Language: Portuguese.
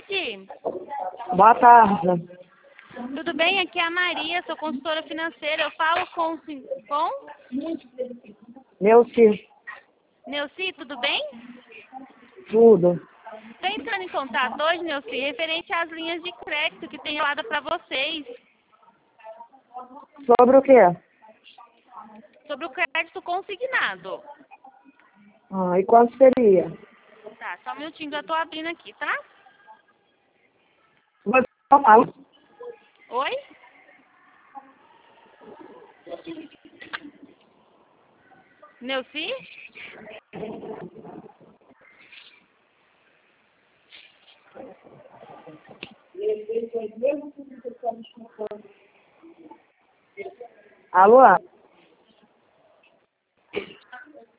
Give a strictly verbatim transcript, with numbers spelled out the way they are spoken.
tarde. Boa tarde. Tudo bem? Aqui é a Maria, sou consultora financeira. Eu falo com... com? Neuci, Neuci, tudo bem? tudo. Estou entrando em contato hoje, Neuci, referente às linhas de crédito que tenho dado para vocês. Sobre o quê? Sobre o crédito consignado. Ah, e quanto seria? Tá, só um minutinho, já estou abrindo aqui, tá? Você só fala. Oi? Neuci? Alô?